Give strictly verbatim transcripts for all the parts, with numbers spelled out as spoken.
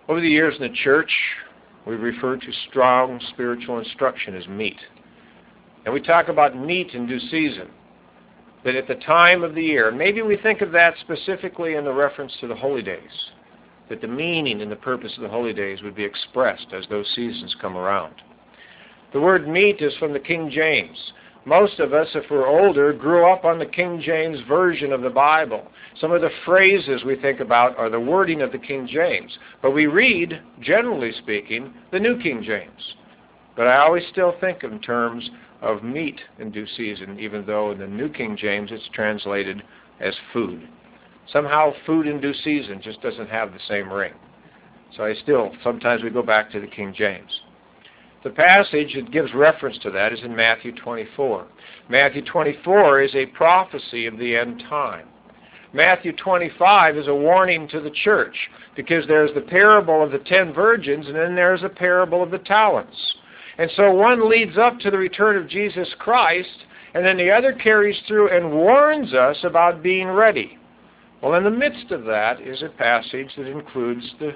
Over the years in the church, we've referred to strong spiritual instruction as meat. And we talk about meat in due season. That at the time of the year, and maybe we think of that specifically in the reference to the holy days, that the meaning and the purpose of the holy days would be expressed as those seasons come around. The word meat is from the King James. Most of us, if we're older, grew up on the King James version of the Bible. Some of the phrases we think about are the wording of the King James. But we read, generally speaking, the New King James. But I always still think in terms of meat in due season, even though in the New King James it's translated as food. Somehow food in due season just doesn't have the same ring. So I still, sometimes we go back to the King James. The passage that gives reference to that is in Matthew twenty-four. Matthew twenty-four is a prophecy of the end time. Matthew twenty-five is a warning to the church, because there's the parable of the ten virgins, and then there's a parable of the talents. And so one leads up to the return of Jesus Christ, and then the other carries through and warns us about being ready. Well, in the midst of that is a passage that includes the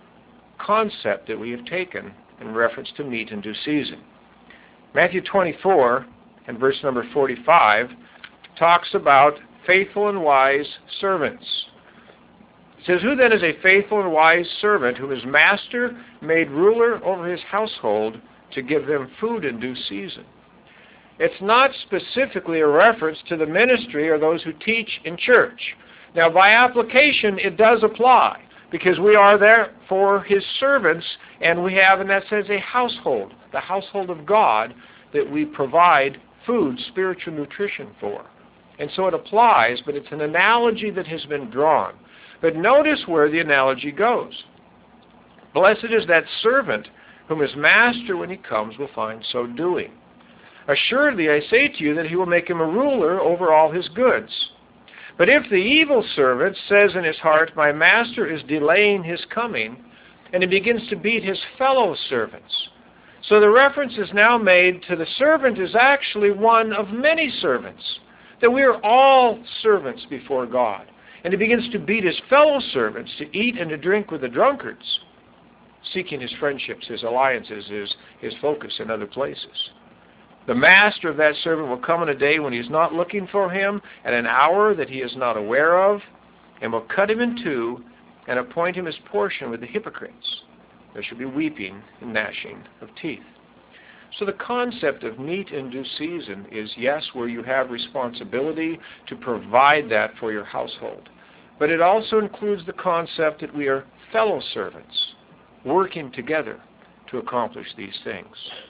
concept that we have taken in reference to meat in due season. Matthew twenty-four and verse number forty-five talks about faithful and wise servants. It says, "Who then is a faithful and wise servant whom his master made ruler over his household to give them food in due season?" It's not specifically a reference to the ministry or those who teach in church. Now, by application, it does apply, because we are there for his servants, and we have, in that sense, a household, the household of God, that we provide food, spiritual nutrition for. And so it applies, but it's an analogy that has been drawn. But notice where the analogy goes. "Blessed is that servant whom his master, when he comes, will find so doing. Assuredly, I say to you that he will make him a ruler over all his goods. But if the evil servant says in his heart, 'My master is delaying his coming,' and he begins to beat his fellow servants." So the reference is now made to the servant is actually one of many servants, that we are all servants before God. And he begins to beat his fellow servants, to eat and to drink with the drunkards, seeking his friendships, his alliances, his, his focus in other places. The master of that servant will come in a day when he is not looking for him, at an hour that he is not aware of, and will cut him in two and appoint him his portion with the hypocrites. There shall be weeping and gnashing of teeth. So the concept of meat in due season is, yes, where you have responsibility to provide that for your household. But it also includes the concept that we are fellow servants, working together to accomplish these things.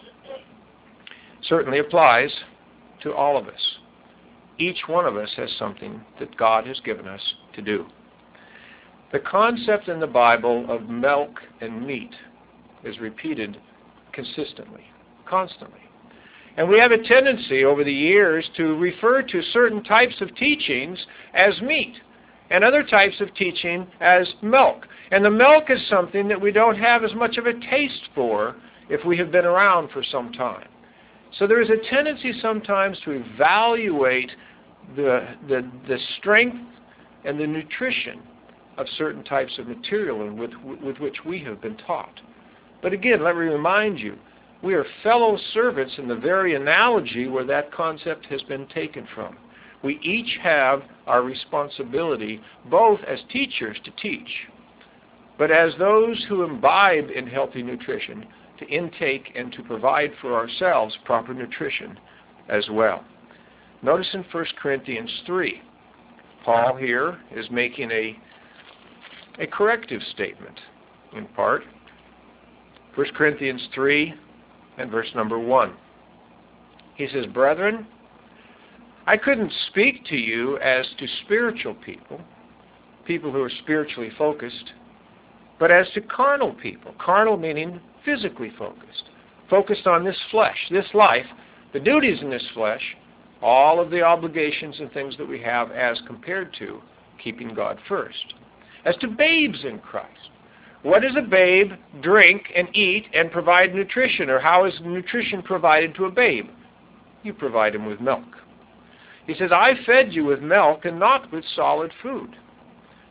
Certainly applies to all of us. Each one of us has something that God has given us to do. The concept in the Bible of milk and meat is repeated consistently, constantly. And we have a tendency over the years to refer to certain types of teachings as meat and other types of teaching as milk. And the milk is something that we don't have as much of a taste for if we have been around for some time. So there is a tendency sometimes to evaluate the, the, the strength and the nutrition of certain types of material with, with which we have been taught. But again, let me remind you, we are fellow servants in the very analogy where that concept has been taken from. We each have our responsibility, both as teachers to teach, but as those who imbibe in healthy nutrition, to intake and to provide for ourselves proper nutrition as well. Notice in First Corinthians three, Paul here is making a, a corrective statement in part. First Corinthians three and verse number one. He says, "Brethren, I couldn't speak to you as to spiritual people, people who are spiritually focused, but as to carnal people." Carnal meaning physically focused, focused on this flesh, this life, the duties in this flesh, all of the obligations and things that we have as compared to keeping God first. As to babes in Christ. What does a babe drink and eat and provide nutrition? Or how is nutrition provided to a babe? You provide him with milk. He says, "I fed you with milk and not with solid food."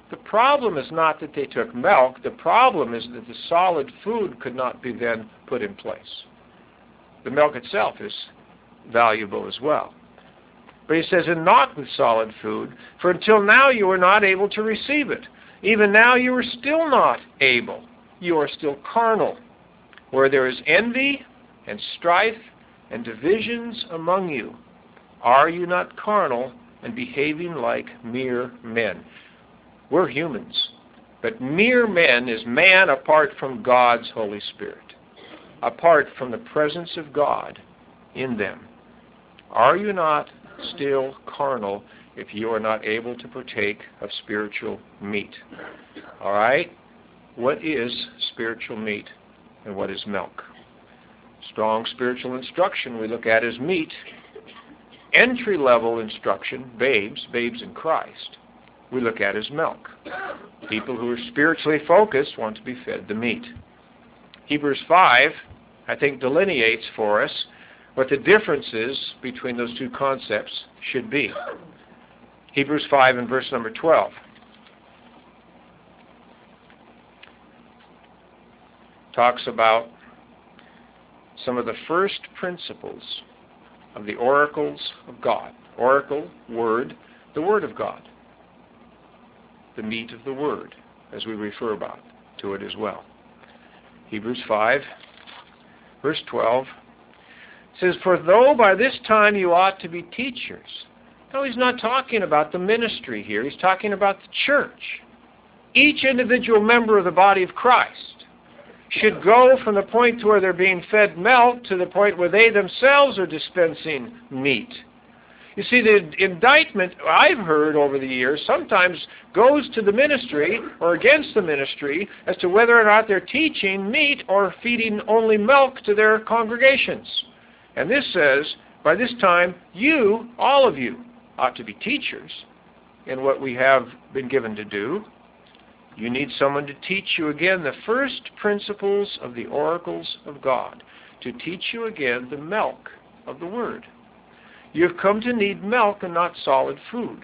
The problem is not that they took milk. The problem is that the solid food could not be then put in place. The milk itself is valuable as well. But he says, and not with solid food, for until now you were not able to receive it. Even now you are still not able. You are still carnal, where there is envy and strife and divisions among you. Are you not carnal and behaving like mere men? We're humans, but mere men is man apart from God's Holy Spirit, apart from the presence of God in them. Are you not still carnal if you are not able to partake of spiritual meat? All right? What is spiritual meat and what is milk? Strong spiritual instruction we look at as meat. Entry-level instruction, babes, babes in Christ, we look at as milk. People who are spiritually focused want to be fed the meat. Hebrews five, I think, delineates for us what the differences between those two concepts should be. Hebrews five and verse number twelve. Talks about some of the first principles of the oracles of God. Oracle, word, the word of God. The meat of the word, as we refer about to it as well. Hebrews five, verse twelve, says, for though by this time you ought to be teachers. No, he's not talking about the ministry here. He's talking about the church. Each individual member of the body of Christ should go from the point to where they're being fed milk to the point where they themselves are dispensing meat. You see, the indictment I've heard over the years sometimes goes to the ministry or against the ministry as to whether or not they're teaching meat or feeding only milk to their congregations. And this says, by this time, you, all of you, ought to be teachers in what we have been given to do. You need someone to teach you again the first principles of the oracles of God, to teach you again the milk of the Word. You have come to need milk and not solid food.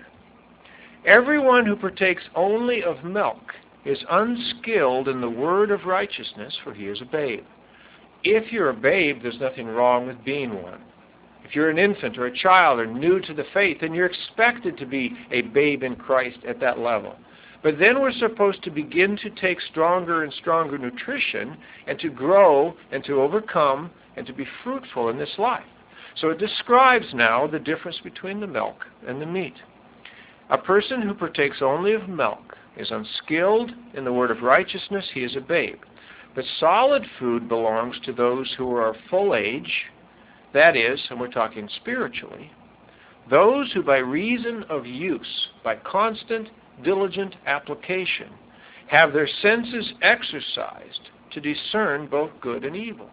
Everyone who partakes only of milk is unskilled in the word of righteousness, for he is a babe. If you're a babe, there's nothing wrong with being one. If you're an infant or a child or new to the faith, then you're expected to be a babe in Christ at that level. But then we're supposed to begin to take stronger and stronger nutrition and to grow and to overcome and to be fruitful in this life. So it describes now the difference between the milk and the meat. A person who partakes only of milk is unskilled in the word of righteousness. He is a babe. But solid food belongs to those who are full age, that is, and we're talking spiritually, those who by reason of use, by constant, diligent application, have their senses exercised to discern both good and evil.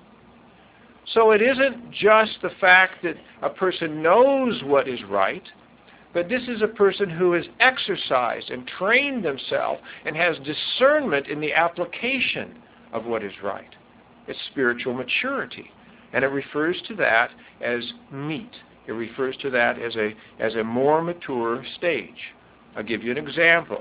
So it isn't just the fact that a person knows what is right, but this is a person who has exercised and trained themselves and has discernment in the application of what is right. It's spiritual maturity. And it refers to that as meat. It refers to that as a, as a more mature stage. I'll give you an example.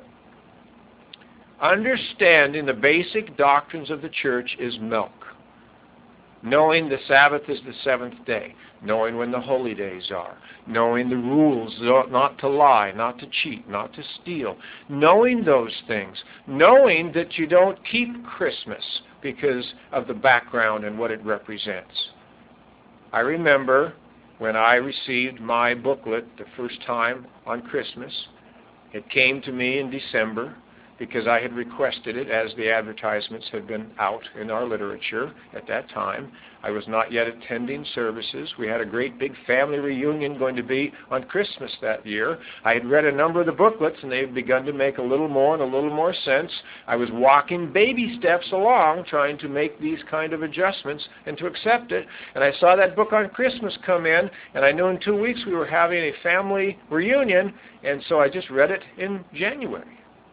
Understanding the basic doctrines of the church is milk. Knowing the Sabbath is the seventh day. Knowing when the holy days are. Knowing the rules not to lie, not to cheat, not to steal. Knowing those things. Knowing that you don't keep Christmas because of the background and what it represents. I remember when I received my booklet the first time on Christmas. It came to me in December because I had requested it as the advertisements had been out in our literature at that time. I was not yet attending services. We had a great big family reunion going to be on Christmas that year. I had read a number of the booklets and they had begun to make a little more and a little more sense. I was walking baby steps along trying to make these kind of adjustments and to accept it. And I saw that book on Christmas come in, and I knew in two weeks we were having a family reunion, and so I just read it in January.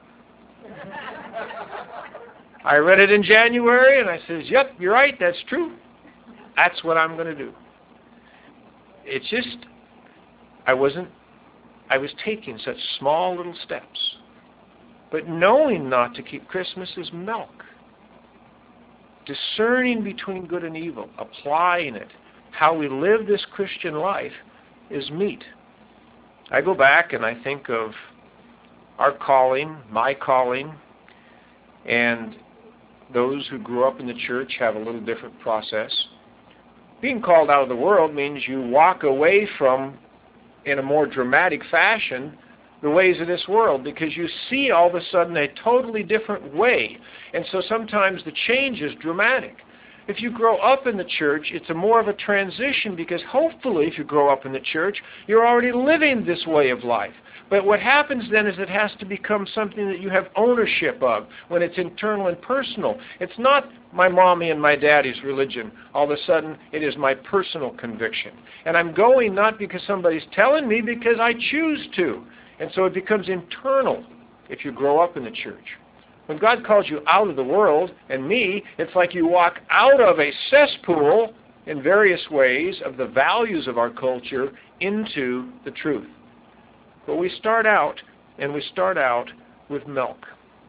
I read it in January, and I says, yep, you're right, that's true. That's what I'm going to do. It's just, I wasn't, I was taking such small little steps. But knowing not to keep Christmas is milk. Discerning between good and evil, applying it, how we live this Christian life is meat. I go back and I think of our calling, my calling, and those who grew up in the church have a little different process. Being called out of the world means you walk away from, in a more dramatic fashion, the ways of this world, because you see all of a sudden a totally different way. And so sometimes the change is dramatic. If you grow up in the church, it's a more of a transition, because hopefully if you grow up in the church, you're already living this way of life. But what happens then is it has to become something that you have ownership of when it's internal and personal. It's not my mommy and my daddy's religion. All of a sudden, it is my personal conviction. And I'm going not because somebody's telling me, because I choose to. And so it becomes internal if you grow up in the church. When God calls you out of the world, and me, it's like you walk out of a cesspool in various ways of the values of our culture into the truth. But we start out, and we start out with milk.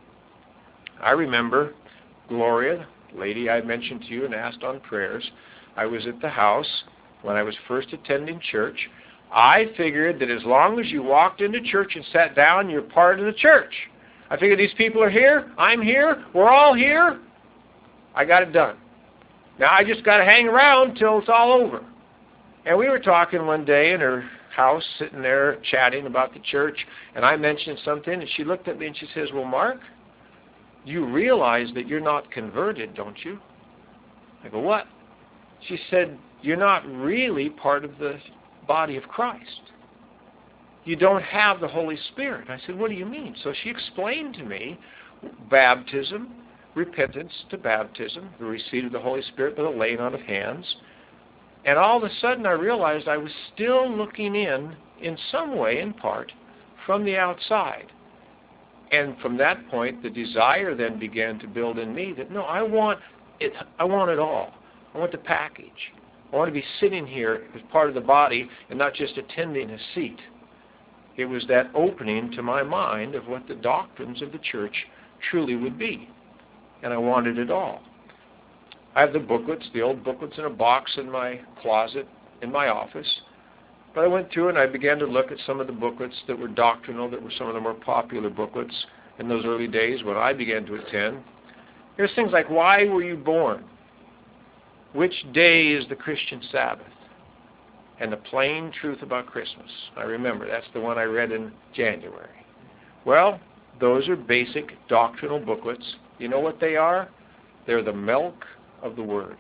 I remember Gloria, the lady I mentioned to you and asked on prayers. I was at the house when I was first attending church. I figured that as long as you walked into church and sat down, you're part of the church. I figured these people are here, I'm here, we're all here. I got it done. Now I just got to hang around till it's all over. And we were talking one day in her house, sitting there chatting about the church, and I mentioned something, and she looked at me and she says, "Well, Mark, you realize that you're not converted, don't you?" I go, "What?" She said, "You're not really part of the body of Christ. You don't have the Holy Spirit." I said, "What do you mean?" So she explained to me baptism, repentance to baptism, the receipt of the Holy Spirit by the laying on of hands. And all of a sudden I realized I was still looking in, in some way, in part, from the outside. And from that point, the desire then began to build in me that, no, I want it, I want it all. I want the package. I want to be sitting here as part of the body and not just attending a seat. It was that opening to my mind of what the doctrines of the church truly would be. And I wanted it all. I have the booklets, the old booklets in a box in my closet in my office. But I went through and I began to look at some of the booklets that were doctrinal, that were some of the more popular booklets in those early days when I began to attend. There's things like, why were you born? Which day is the Christian Sabbath? And the plain truth about Christmas. I remember, that's the one I read in January. Well, those are basic doctrinal booklets. You know what they are? They're the milk of the Word.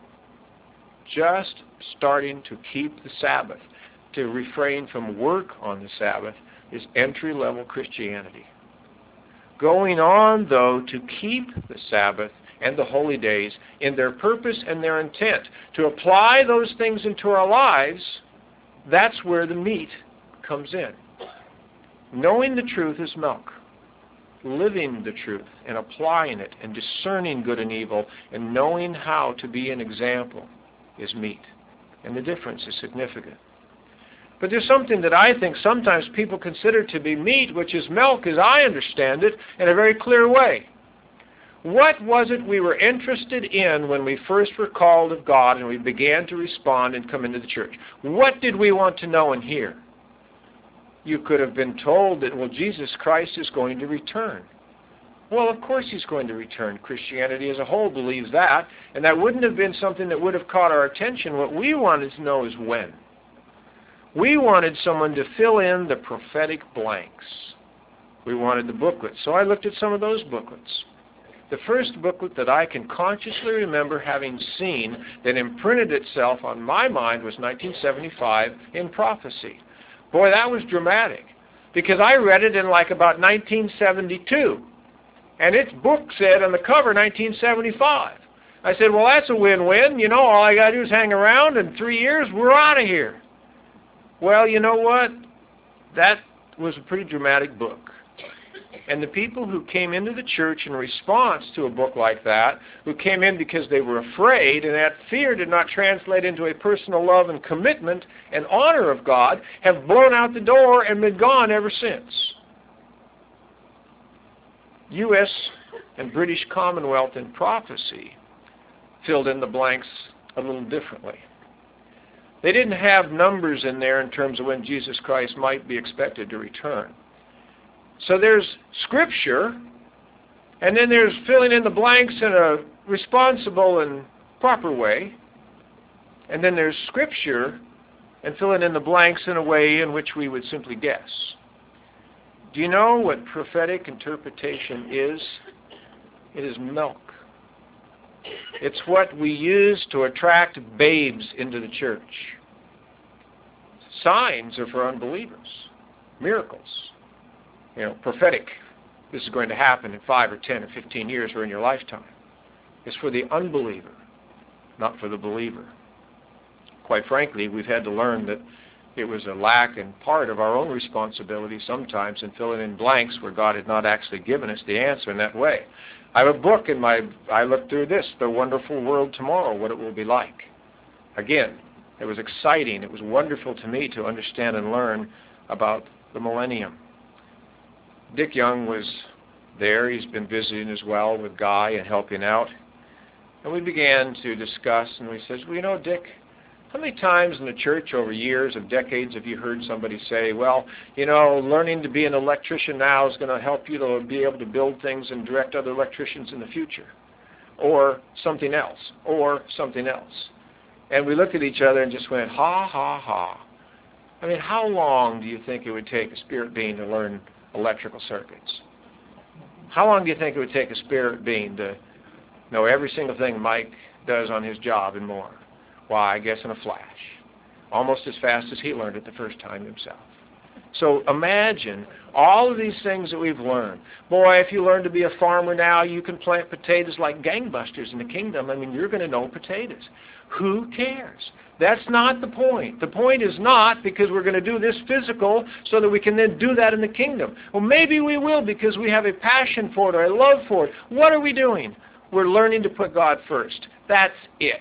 Just starting to keep the Sabbath, to refrain from work on the Sabbath, is entry-level Christianity. Going on, though, to keep the Sabbath and the holy days in their purpose and their intent, to apply those things into our lives, that's where the meat comes in. Knowing the truth is milk. Living the truth and applying it and discerning good and evil and knowing how to be an example is meat. And the difference is significant. But there's something that I think sometimes people consider to be meat, which is milk as I understand it, in a very clear way. What was it we were interested in when we first were called of God and we began to respond and come into the church? What did we want to know and hear? You could have been told that, well, Jesus Christ is going to return. Well, of course he's going to return. Christianity as a whole believes that, and that wouldn't have been something that would have caught our attention. What we wanted to know is when. We wanted someone to fill in the prophetic blanks. We wanted the booklet. So I looked at some of those booklets. The first booklet that I can consciously remember having seen that imprinted itself on my mind was nineteen seventy-five, In Prophecy. Boy, that was dramatic, because I read it in like about nineteen seventy-two, and its book said on the cover nineteen seventy-five. I said, well, that's a win-win. You know, all I got to do is hang around, and three years, we're out of here. Well, you know what? That was a pretty dramatic book. And the people who came into the church in response to a book like that, who came in because they were afraid, and that fear did not translate into a personal love and commitment and honor of God, have blown out the door and been gone ever since. U S and British Commonwealth in prophecy filled in the blanks a little differently. They didn't have numbers in there in terms of when Jesus Christ might be expected to return. So there's Scripture, and then there's filling in the blanks in a responsible and proper way, and then there's Scripture and filling in the blanks in a way in which we would simply guess. Do you know what prophetic interpretation is? It is milk. It's what we use to attract babes into the church. Signs are for unbelievers. Miracles. You know, prophetic. This is going to happen in five or ten or fifteen years or in your lifetime. It's for the unbeliever, not for the believer. Quite frankly, we've had to learn that it was a lack in part of our own responsibility sometimes in filling in blanks where God had not actually given us the answer in that way. I have a book in my, I looked through this, The Wonderful World Tomorrow, What It Will Be Like. Again, it was exciting. It was wonderful to me to understand and learn about the millennium. Dick Young was there. He's been visiting as well with Guy and helping out. And we began to discuss, and we said, well, you know, Dick, how many times in the church over years of decades have you heard somebody say, well, you know, learning to be an electrician now is going to help you to be able to build things and direct other electricians in the future? Or something else, or something else. And we looked at each other and just went, ha, ha, ha. I mean, how long do you think it would take a spirit being to learn electrical circuits? How long do you think it would take a spirit being to know every single thing Mike does on his job and more? Why, I guess in a flash. Almost as fast as he learned it the first time himself. So imagine all of these things that we've learned. Boy, if you learn to be a farmer now, you can plant potatoes like gangbusters in the kingdom. I mean, you're going to know potatoes. Who cares? That's not the point. The point is not because we're going to do this physical so that we can then do that in the kingdom. Well, maybe we will because we have a passion for it or a love for it. What are we doing? We're learning to put God first. That's it.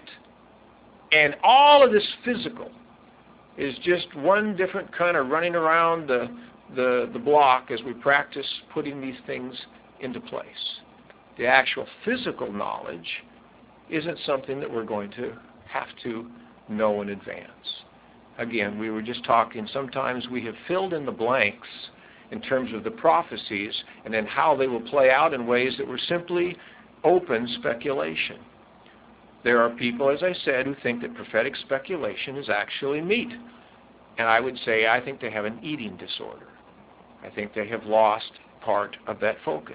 And all of this physical is just one different kind of running around the, the, the block as we practice putting these things into place. The actual physical knowledge isn't something that we're going to have to know in advance. Again, we were just talking, sometimes we have filled in the blanks in terms of the prophecies and then how they will play out in ways that were simply open speculation. There are people, as I said, who think that prophetic speculation is actually meat. And I would say I think they have an eating disorder. I think they have lost part of that focus.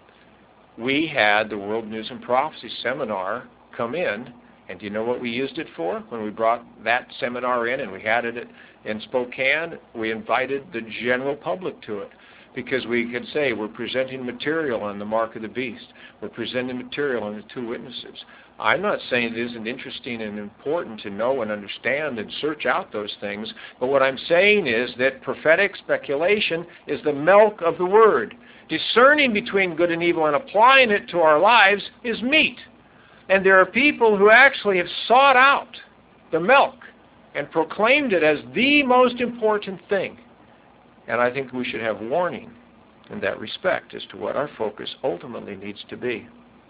We had the World News and Prophecy seminar come in, and do you know what we used it for? When we brought that seminar in and we had it in Spokane, we invited the general public to it. Because we could say we're presenting material on the mark of the beast. We're presenting material on the two witnesses. I'm not saying it isn't interesting and important to know and understand and search out those things, but what I'm saying is that prophetic speculation is the milk of the Word. Discerning between good and evil and applying it to our lives is meat. And there are people who actually have sought out the milk and proclaimed it as the most important thing. And I think we should have warning in that respect as to what our focus ultimately needs to be.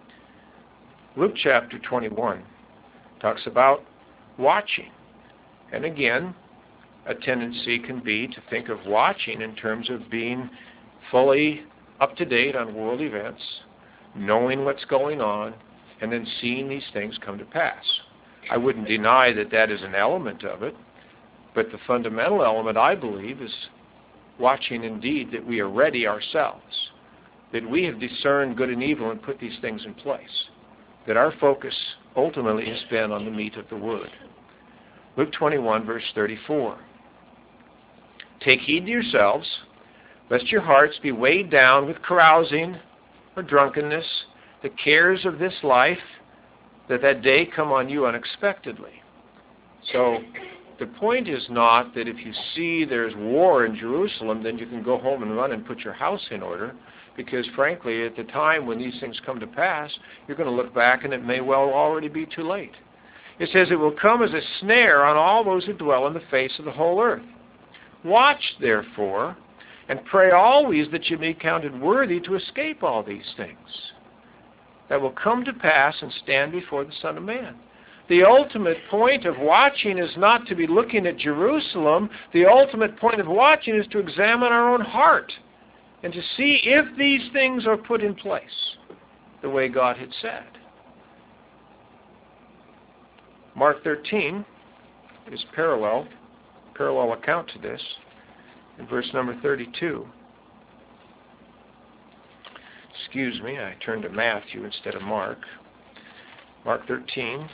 Luke chapter twenty-one talks about watching. And again, a tendency can be to think of watching in terms of being fully up to date on world events, knowing what's going on, and then seeing these things come to pass. I wouldn't deny that that is an element of it, but the fundamental element, I believe, is watching indeed that we are ready ourselves, that we have discerned good and evil and put these things in place, that our focus ultimately has been on the meat of the Word. Luke twenty-one, verse thirty-four. Take heed to yourselves, lest your hearts be weighed down with carousing or drunkenness, the cares of this life, that that day come on you unexpectedly. So the point is not that if you see there's war in Jerusalem, then you can go home and run and put your house in order, because frankly, at the time when these things come to pass, you're going to look back and it may well already be too late. It says it will come as a snare on all those who dwell on the face of the whole earth. Watch, therefore, And pray always that you be counted worthy to escape all these things that will come to pass and stand before the Son of Man. The ultimate point of watching is not to be looking at Jerusalem. The ultimate point of watching is to examine our own heart and to see if these things are put in place the way God had said. Mark thirteen is parallel, parallel account to this in verse number thirty-two. Excuse me, I turned to Matthew instead of Mark. Mark thirteen,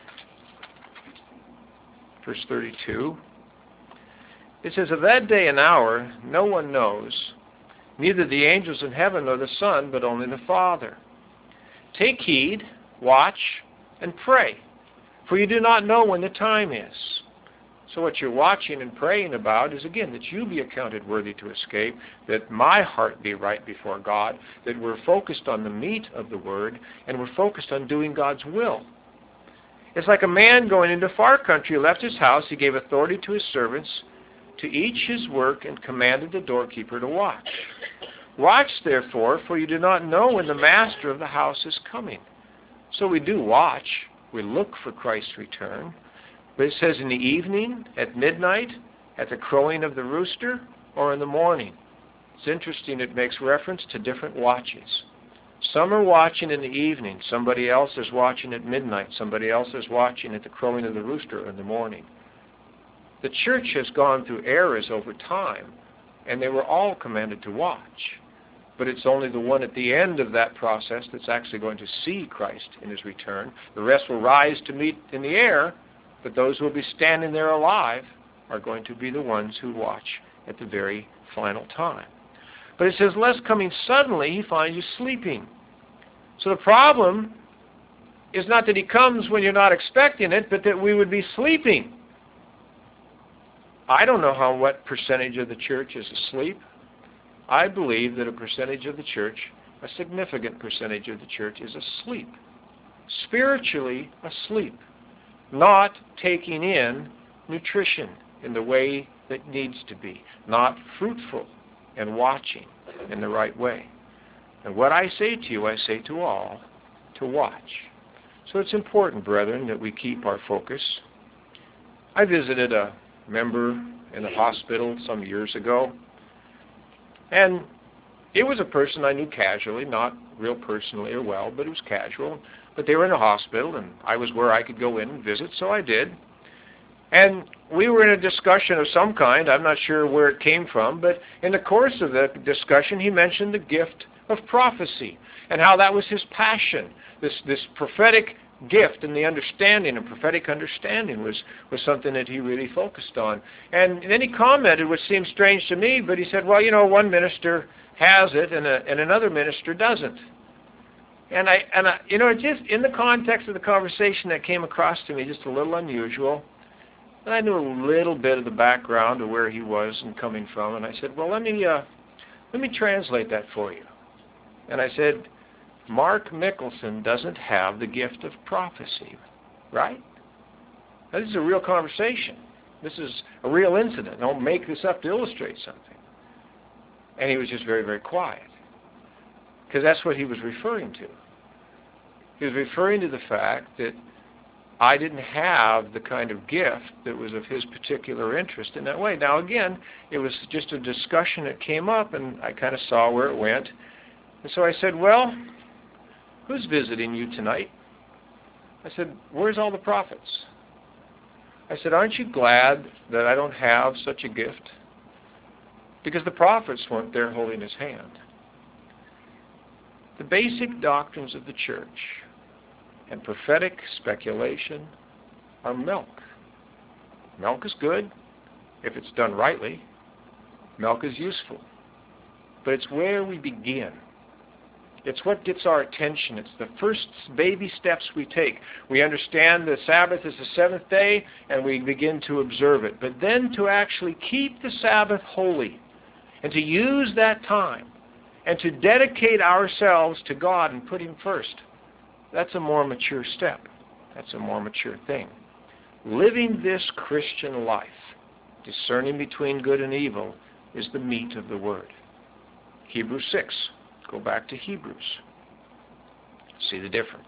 verse thirty-two. It says, "Of that day and hour no one knows, neither the angels in heaven nor the Son, but only the Father. Take heed, watch, and pray, for you do not know when the time is." So what you're watching and praying about is, again, that you be accounted worthy to escape, that my heart be right before God, that we're focused on the meat of the Word, and we're focused on doing God's will. It's like a man going into far country, left his house, he gave authority to his servants to each his work, and commanded the doorkeeper to watch. Watch, therefore, for you do not know when the master of the house is coming. So we do watch. We look for Christ's return. But it says in the evening, at midnight, at the crowing of the rooster, or in the morning. It's interesting, it makes reference to different watches. Some are watching in the evening. Somebody else is watching at midnight. Somebody else is watching at the crowing of the rooster in the morning. The church has gone through eras over time, and they were all commanded to watch. But it's only the one at the end of that process that's actually going to see Christ in his return. The rest will rise to meet in the air, but those who will be standing there alive are going to be the ones who watch at the very final time. But it says, lest coming suddenly he finds you sleeping. So the problem is not that he comes when you're not expecting it, but that we would be sleeping. I don't know how what percentage of the church is asleep. I believe that a percentage of the church, a significant percentage of the church, is asleep. Spiritually asleep. Not taking in nutrition in the way that needs to be. Not fruitful and watching in the right way. And what I say to you, I say to all, to watch. So it's important, brethren, that we keep our focus. I visited a member in the hospital some years ago, and it was a person I knew casually, not real personally or well, but it was casual. But they were in a hospital, and I was where I could go in and visit, so I did. And we were in a discussion of some kind. I'm not sure where it came from, but in the course of the discussion, he mentioned the gift of prophecy and how that was his passion. This this prophetic gift and the understanding, and prophetic understanding was, was something that he really focused on. And then he commented, which seemed strange to me, but he said, well, you know, one minister has it and, a, and another minister doesn't. And I, and I, you know, it just, in the context of the conversation, that came across to me just a little unusual. And I knew a little bit of the background of where he was and coming from. And I said, well, let me, uh, let me translate that for you. And I said, Mark Mickelson doesn't have the gift of prophecy, right? Now, this is a real conversation. This is a real incident. Don't make this up to illustrate something. And he was just very, very quiet. Because that's what he was referring to. He was referring to the fact that I didn't have the kind of gift that was of his particular interest in that way. Now, again, it was just a discussion that came up, and I kind of saw where it went. And so I said, well, who's visiting you tonight? I said, where's all the prophets? I said, aren't you glad that I don't have such a gift? Because the prophets weren't there holding his hand. The basic doctrines of the church and prophetic speculation are milk. Milk is good if it's done rightly. Milk is useful. But it's where we begin. It's what gets our attention. It's the first baby steps we take. We understand the Sabbath is the seventh day, and we begin to observe it. But then to actually keep the Sabbath holy, and to use that time, and to dedicate ourselves to God and put Him first, that's a more mature step. That's a more mature thing. Living this Christian life, discerning between good and evil, is the meat of the Word. Hebrews six. Go back to Hebrews. See the difference.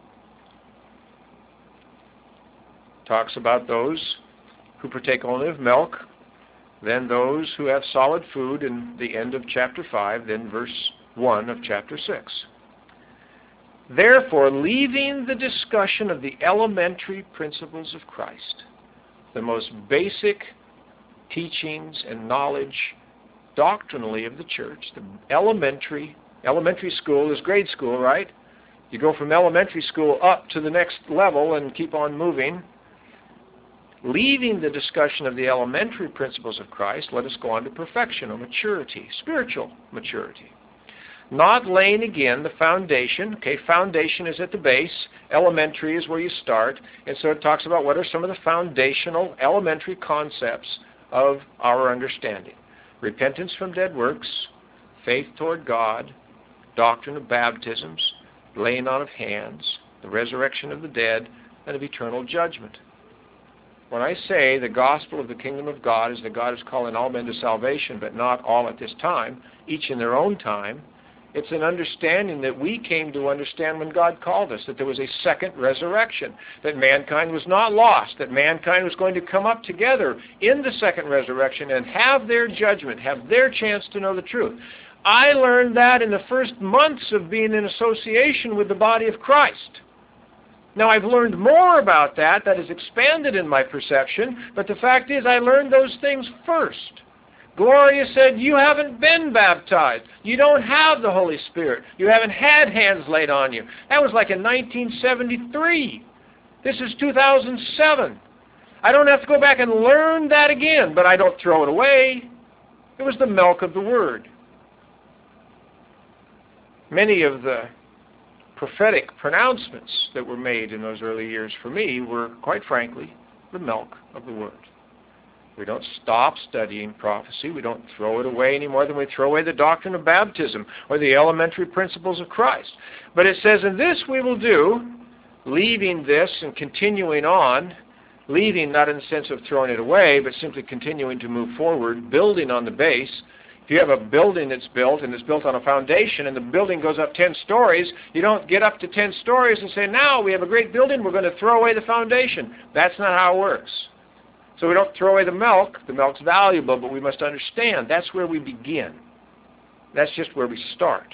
Talks about those who partake only of milk, then those who have solid food in the end of chapter five, then verse one of chapter six. Therefore, leaving the discussion of the elementary principles of Christ, the most basic teachings and knowledge doctrinally of the church, the elementary, elementary school is grade school, right? You go from elementary school up to the next level and keep on moving. Leaving the discussion of the elementary principles of Christ, let us go on to perfection or maturity, spiritual maturity. Not laying again the foundation. Okay, foundation is at the base. Elementary is where you start. And so it talks about what are some of the foundational elementary concepts of our understanding. Repentance from dead works, faith toward God, doctrine of baptisms, laying on of hands, the resurrection of the dead, and of eternal judgment. When I say the gospel of the kingdom of God is that God is calling all men to salvation, but not all at this time, each in their own time, it's an understanding that we came to understand when God called us, that there was a second resurrection, that mankind was not lost, that mankind was going to come up together in the second resurrection and have their judgment, have their chance to know the truth. I learned that in the first months of being in association with the body of Christ. Now, I've learned more about that, that has expanded in my perception, but the fact is I learned those things first. Gloria said, you haven't been baptized. You don't have the Holy Spirit. You haven't had hands laid on you. That was like in nineteen seventy-three. This is two thousand seven. I don't have to go back and learn that again, but I don't throw it away. It was the milk of the Word. Many of the prophetic pronouncements that were made in those early years for me were, quite frankly, the milk of the Word. We don't stop studying prophecy. We don't throw it away any more than we throw away the doctrine of baptism or the elementary principles of Christ. But it says, and this we will do, leaving this and continuing on, leaving not in the sense of throwing it away, but simply continuing to move forward, building on the base. If you have a building that's built and it's built on a foundation and the building goes up ten stories, you don't get up to ten stories and say, now we have a great building, we're going to throw away the foundation. That's not how it works. So we don't throw away the milk. The milk's valuable, but we must understand that's where we begin. That's just where we start.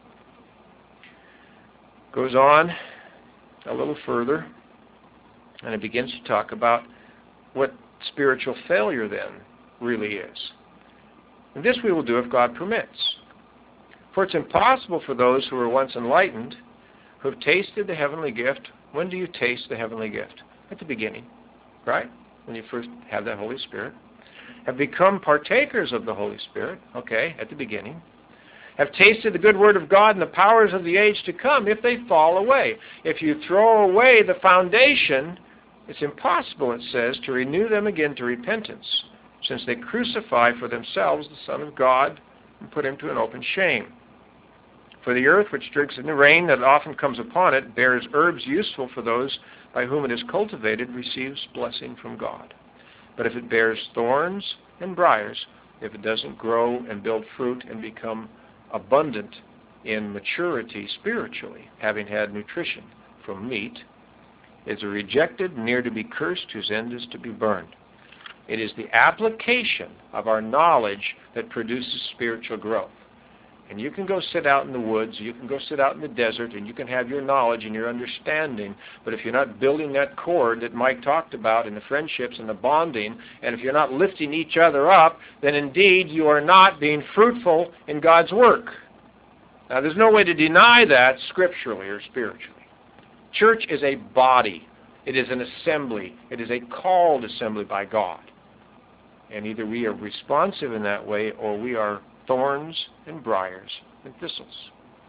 Goes on a little further, and it begins to talk about what spiritual failure then really is. And this we will do if God permits. For it's impossible for those who were once enlightened, who have tasted the heavenly gift. When do you taste the heavenly gift? At the beginning, right? When you first have the Holy Spirit. Have become partakers of the Holy Spirit, okay, at the beginning. Have tasted the good word of God and the powers of the age to come if they fall away. If you throw away the foundation, it's impossible, it says, to renew them again to repentance, since they crucify for themselves the Son of God and put him to an open shame. For the earth which drinks in the rain that often comes upon it bears herbs useful for those by whom it is cultivated, receives blessing from God. But if it bears thorns and briars, if it doesn't grow and build fruit and become abundant in maturity spiritually, having had nutrition from meat, is a rejected, near to be cursed, whose end is to be burned. It is the application of our knowledge that produces spiritual growth. And you can go sit out in the woods, you can go sit out in the desert, and you can have your knowledge and your understanding, but if you're not building that cord that Mike talked about in the friendships and the bonding, and if you're not lifting each other up, then indeed you are not being fruitful in God's work. Now, there's no way to deny that scripturally or spiritually. Church is a body. It is an assembly. It is a called assembly by God. And either we are responsive in that way or we are thorns and briars and thistles.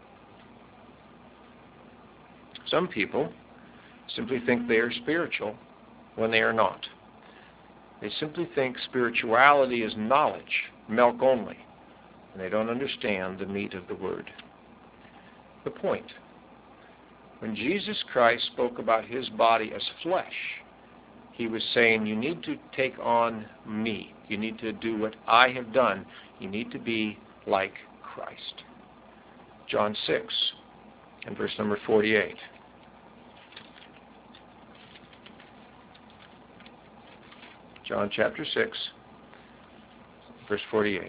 Some people simply think they are spiritual when they are not. They simply think spirituality is knowledge, milk only, and they don't understand the meat of the Word. The point, when Jesus Christ spoke about his body as flesh, he was saying, you need to take on me. You need to do what I have done. You need to be like Christ. John six and verse number forty-eight. John chapter six, verse forty-eight.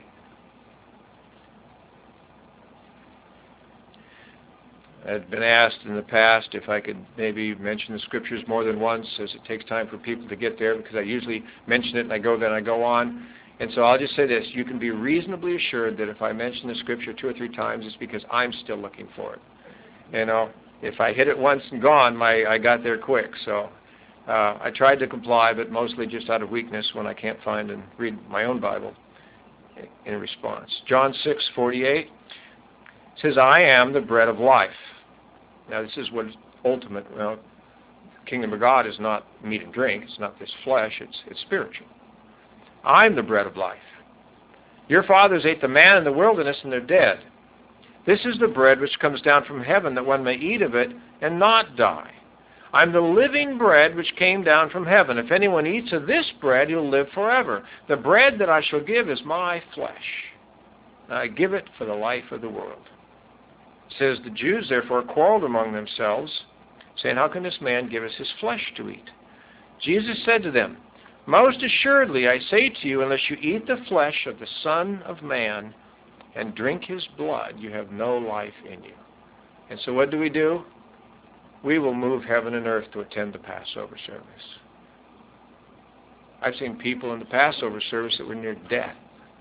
I've been asked in the past if I could maybe mention the Scriptures more than once, as it takes time for people to get there, because I usually mention it and I go, then I go on. And so I'll just say this: you can be reasonably assured that if I mention the Scripture two or three times, it's because I'm still looking for it. You know, if I hit it once and gone, my I got there quick. So uh, I tried to comply, but mostly just out of weakness when I can't find and read my own Bible in response. John six forty-eight says, "I am the bread of life." Now, this is what is ultimate. Well, the kingdom of God is not meat and drink. It's not this flesh. It's it's spiritual. I'm the bread of life. Your fathers ate the manna in the wilderness, and they're dead. This is the bread which comes down from heaven, that one may eat of it and not die. I'm the living bread which came down from heaven. If anyone eats of this bread, he'll live forever. The bread that I shall give is my flesh. I give it for the life of the world. It says, the Jews therefore quarreled among themselves, saying, how can this man give us his flesh to eat? Jesus said to them, most assuredly I say to you, unless you eat the flesh of the Son of Man and drink his blood, you have no life in you. And so what do we do? We will move heaven and earth to attend the Passover service. I've seen people in the Passover service that were near death.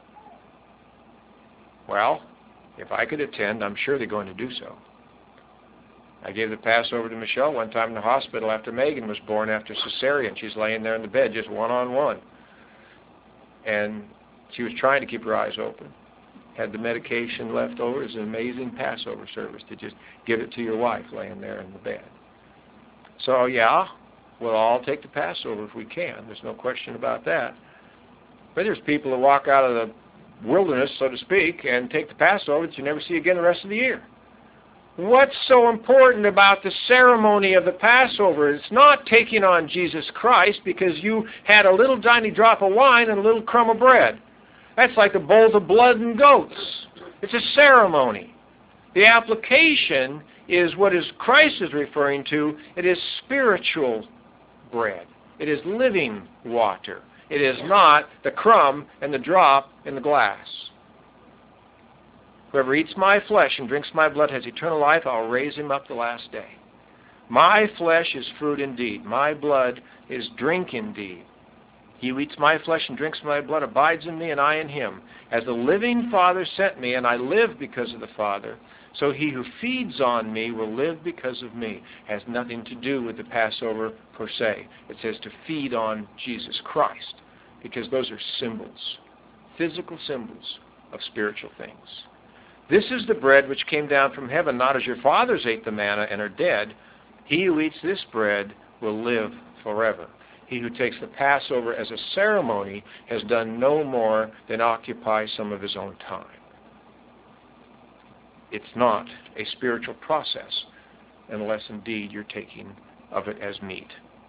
Well, if I could attend, I'm sure they're going to do so. I gave the Passover to Michelle one time in the hospital after Megan was born after cesarean. She's laying there in the bed just one-on-one. And she was trying to keep her eyes open. Had the medication left over. It was an amazing Passover service to just give it to your wife laying there in the bed. So, yeah, we'll all take the Passover if we can. There's no question about that. But there's people that walk out of the wilderness, so to speak, and take the Passover that you never see again the rest of the year. What's so important about the ceremony of the Passover? It's not taking on Jesus Christ because you had a little tiny drop of wine and a little crumb of bread. That's like a bowl of blood and goats. It's a ceremony. The application is what is Christ is referring to. It is spiritual bread. It is living water. It is not the crumb and the drop in the glass. Whoever eats my flesh and drinks my blood has eternal life. I'll raise him up the last day. My flesh is food indeed. My blood is drink indeed. He who eats my flesh and drinks my blood abides in me, and I in him. As the living Father sent me, and I live because of the Father, so he who feeds on me will live because of me. It has nothing to do with the Passover per se. It says to feed on Jesus Christ, because those are symbols, physical symbols of spiritual things. This is the bread which came down from heaven, not as your fathers ate the manna and are dead. He who eats this bread will live forever. He who takes the Passover as a ceremony has done no more than occupy some of his own time. It's not a spiritual process unless indeed you're taking of it as meat.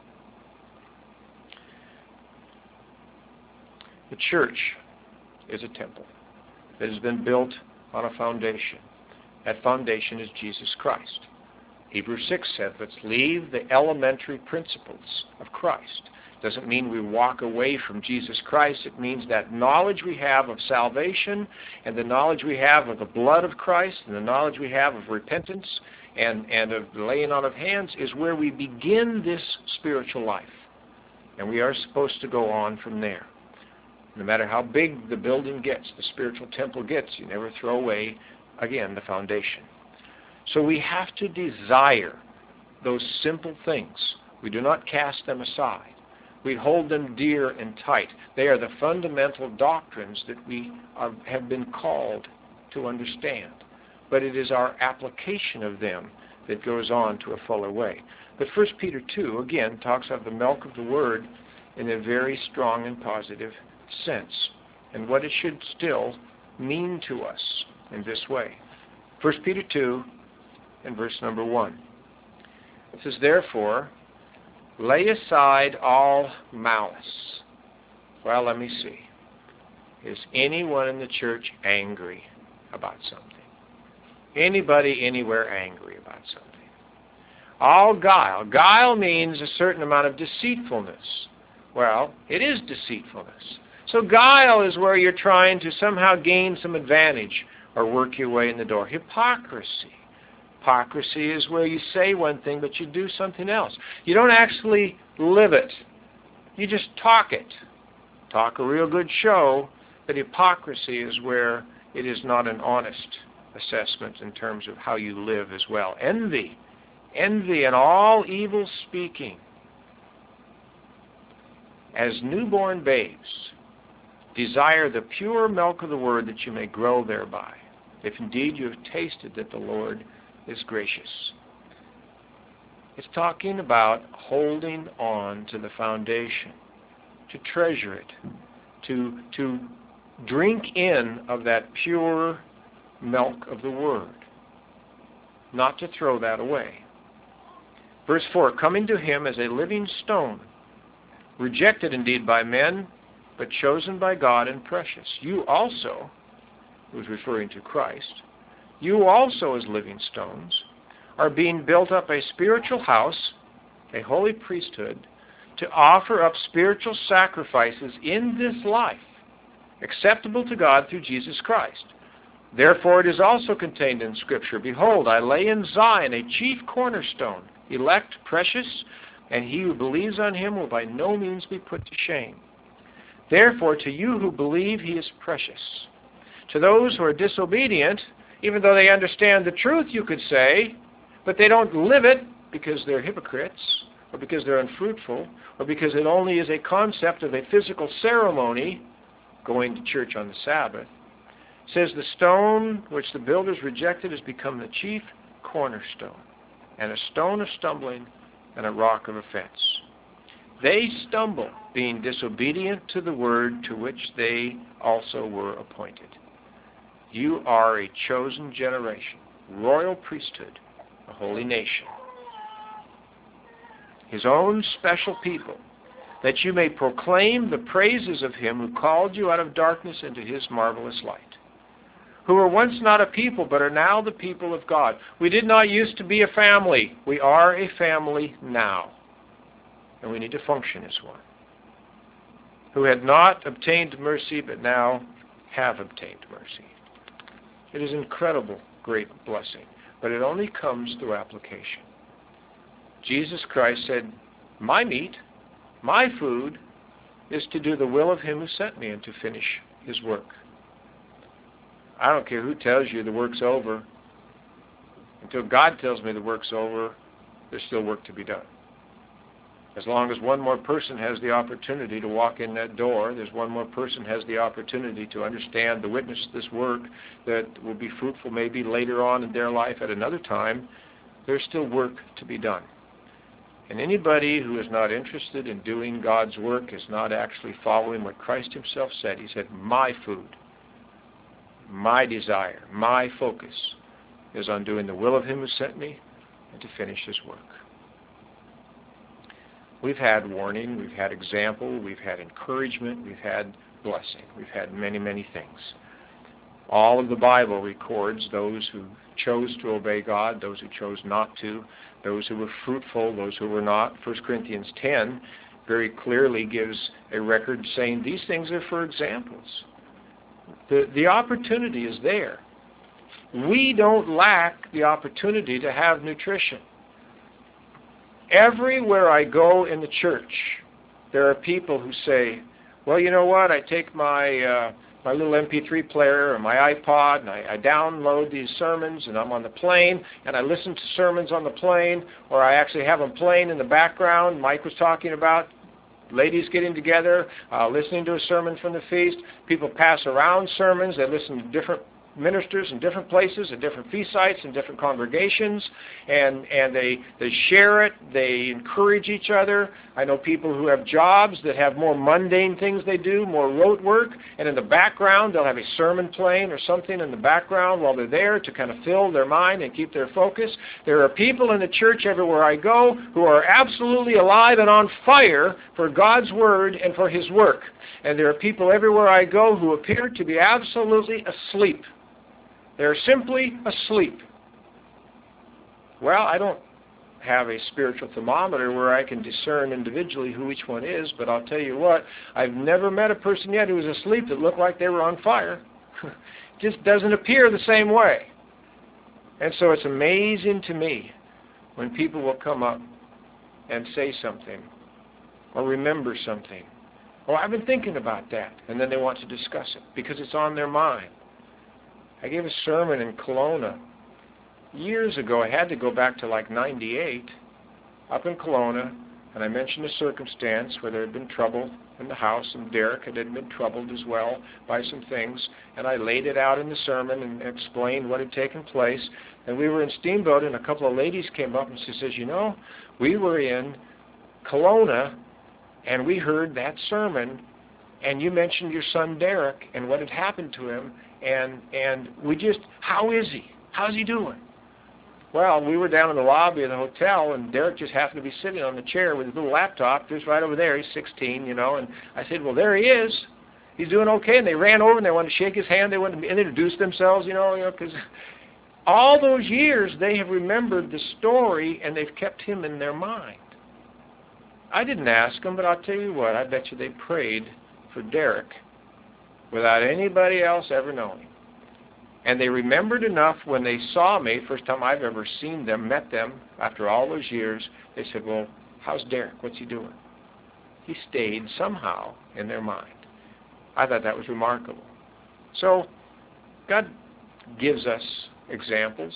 The church is a temple that has been built on a foundation. That foundation is Jesus Christ. Hebrews six said, let's leave the elementary principles of Christ. Doesn't mean we walk away from Jesus Christ. It means that knowledge we have of salvation and the knowledge we have of the blood of Christ and the knowledge we have of repentance and, and of the laying on of hands is where we begin this spiritual life. And we are supposed to go on from there. No matter how big the building gets, the spiritual temple gets, you never throw away, again, the foundation. So we have to desire those simple things. We do not cast them aside. We hold them dear and tight. They are the fundamental doctrines that we are, have been called to understand. But it is our application of them that goes on to a fuller way. But First Peter two, again, talks of the milk of the Word in a very strong and positive sense, and what it should still mean to us in this way. First Peter two and verse number one. It says, therefore, lay aside all malice. Well, let me see. Is anyone in the church angry? about something. Anybody, anywhere angry about something. All guile. Guile means a certain amount of deceitfulness. Well, it is deceitfulness. So guile is where you're trying to somehow gain some advantage or work your way in the door. Hypocrisy. Hypocrisy is where you say one thing but you do something else. You don't actually live it. You just talk it. Talk a real good show, but hypocrisy is where it is not an honest assessment in terms of how you live as well. Envy. Envy and all evil speaking. As newborn babes, desire the pure milk of the word that you may grow thereby, if indeed you have tasted that the Lord is gracious. It's talking about holding on to the foundation, to treasure it, to, to drink in of that pure milk of the word, not to throw that away. Verse four, coming to him as a living stone, rejected indeed by men, but chosen by God and precious. You also, who is referring to Christ, you also as living stones are being built up a spiritual house, a holy priesthood, to offer up spiritual sacrifices in this life, acceptable to God through Jesus Christ. Therefore it is also contained in Scripture, behold, I lay in Zion a chief cornerstone, elect, precious, and he who believes on him will by no means be put to shame. Therefore, to you who believe, he is precious. To those who are disobedient, even though they understand the truth, you could say, but they don't live it because they're hypocrites, or because they're unfruitful, or because it only is a concept of a physical ceremony, going to church on the Sabbath, says the stone which the builders rejected has become the chief cornerstone, and a stone of stumbling and a rock of offense. They stumble, being disobedient to the word to which they also were appointed. You are a chosen generation, royal priesthood, a holy nation, his own special people, that you may proclaim the praises of him who called you out of darkness into his marvelous light, who were once not a people, but are now the people of God. We did not used to be a family. We are a family now. And we need to function as one. Who had not obtained mercy, but now have obtained mercy. It is incredible, great blessing. But it only comes through application. Jesus Christ said, my meat, my food, is to do the will of him who sent me and to finish his work. I don't care who tells you the work's over. Until God tells me the work's over, there's still work to be done. As long as one more person has the opportunity to walk in that door, there's one more person has the opportunity to understand the witness of this work that will be fruitful maybe later on in their life at another time, there's still work to be done. And anybody who is not interested in doing God's work is not actually following what Christ himself said. He said, my food, my desire, my focus is on doing the will of him who sent me and to finish his work. We've had warning, we've had example, we've had encouragement, we've had blessing, we've had many, many things. All of the Bible records those who chose to obey God, those who chose not to, those who were fruitful, those who were not. First Corinthians ten very clearly gives a record saying these things are for examples. The, the opportunity is there. We don't lack the opportunity to have nutrition. Everywhere I go in the church, there are people who say, well, you know what, I take my uh, my little M P three player or my iPod and I, I download these sermons and I'm on the plane and I listen to sermons on the plane, or I actually have them playing in the background. Mike was talking about ladies getting together, uh, listening to a sermon from the feast. People pass around sermons. They listen to different ministers in different places, at different feast sites, in different congregations, and, and they, they share it, they encourage each other. I know people who have jobs that have more mundane things they do, more rote work, and in the background they'll have a sermon playing or something in the background while they're there to kind of fill their mind and keep their focus. There are people in the church everywhere I go who are absolutely alive and on fire for God's Word and for His work. And there are people everywhere I go who appear to be absolutely asleep. They're simply asleep. Well, I don't have a spiritual thermometer where I can discern individually who each one is, but I'll tell you what, I've never met a person yet who was asleep that looked like they were on fire. It just doesn't appear the same way. And so it's amazing to me when people will come up and say something or remember something. Oh, I've been thinking about that. And then they want to discuss it because it's on their mind. I gave a sermon in Kelowna years ago. I had to go back to like ninety-eight, up in Kelowna, and I mentioned a circumstance where there had been trouble in the house, and Derek had been troubled as well by some things, and I laid it out in the sermon and explained what had taken place. And we were in Steamboat, and a couple of ladies came up, and she says, you know, we were in Kelowna, and we heard that sermon, and you mentioned your son Derek and what had happened to him, and and we just, how is he? How's he doing? Well, we were down in the lobby of the hotel, and Derek just happened to be sitting on the chair with his little laptop just right over there. He's sixteen, you know, and I said, well, there he is. He's doing okay. And they ran over, and they wanted to shake his hand. They wanted to introduce themselves, you know, you know, because all those years they have remembered the story, and they've kept him in their mind. I didn't ask them, but I'll tell you what, I bet you they prayed for Derek without anybody else ever knowing. And they remembered enough when they saw me, first time I've ever seen them, met them, after all those years, they said, well, how's Derek? What's he doing? He stayed somehow in their mind. I thought that was remarkable. So God gives us examples,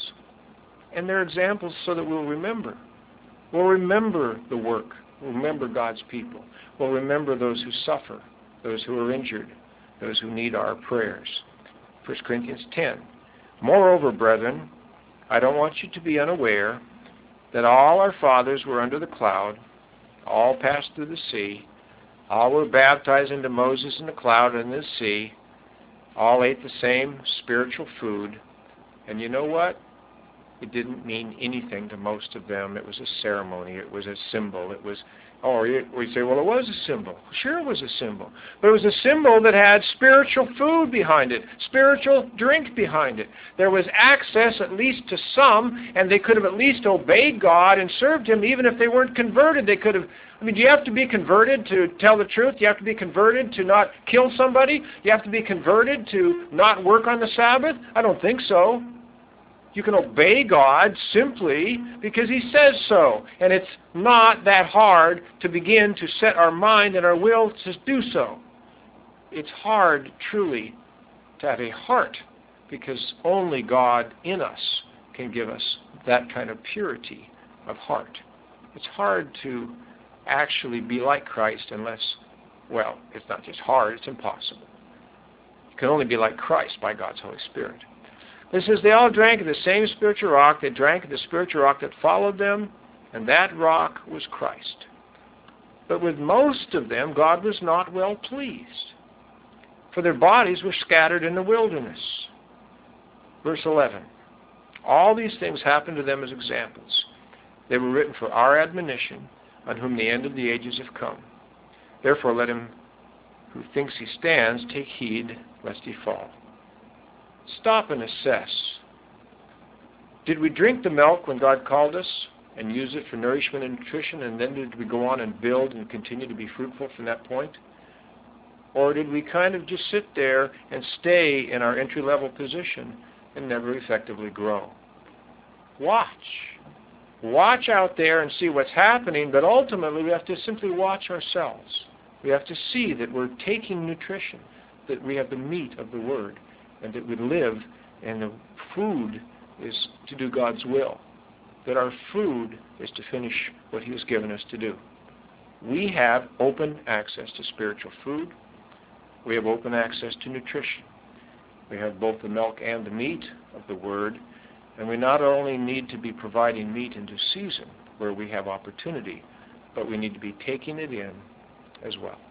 and they're examples so that we'll remember. We'll remember the work. We'll remember God's people. We'll remember those who suffer, those who are injured, those who need our prayers. First Corinthians ten. Moreover, brethren, I don't want you to be unaware that all our fathers were under the cloud, all passed through the sea, all were baptized into Moses in the cloud and the sea, all ate the same spiritual food, and you know what? It didn't mean anything to most of them. It was a ceremony. It was a symbol. It was, oh, we say, well, it was a symbol. Sure, it was a symbol. But it was a symbol that had spiritual food behind it, spiritual drink behind it. There was access at least to some, and they could have at least obeyed God and served Him even if they weren't converted. They could have, I mean, do you have to be converted to tell the truth? Do you have to be converted to not kill somebody? Do you have to be converted to not work on the Sabbath? I don't think so. You can obey God simply because He says so. And it's not that hard to begin to set our mind and our will to do so. It's hard, truly, to have a heart because only God in us can give us that kind of purity of heart. It's hard to actually be like Christ unless, well, it's not just hard, it's impossible. You can only be like Christ by God's Holy Spirit. It says they all drank of the same spiritual rock. They drank of the spiritual rock that followed them, and that rock was Christ. But with most of them, God was not well pleased, for their bodies were scattered in the wilderness. Verse eleven. All these things happened to them as examples. They were written for our admonition, on whom the end of the ages have come. Therefore let him who thinks he stands take heed lest he fall. Stop and assess. Did we drink the milk when God called us and use it for nourishment and nutrition, and then did we go on and build and continue to be fruitful from that point? Or did we kind of just sit there and stay in our entry-level position and never effectively grow? Watch. Watch out there and see what's happening, but ultimately we have to simply watch ourselves. We have to see that we're taking nutrition, that we have the meat of the Word, and that we live, and the food is to do God's will, that our food is to finish what He has given us to do. We have open access to spiritual food. We have open access to nutrition. We have both the milk and the meat of the Word, and we not only need to be providing meat into season where we have opportunity, but we need to be taking it in as well.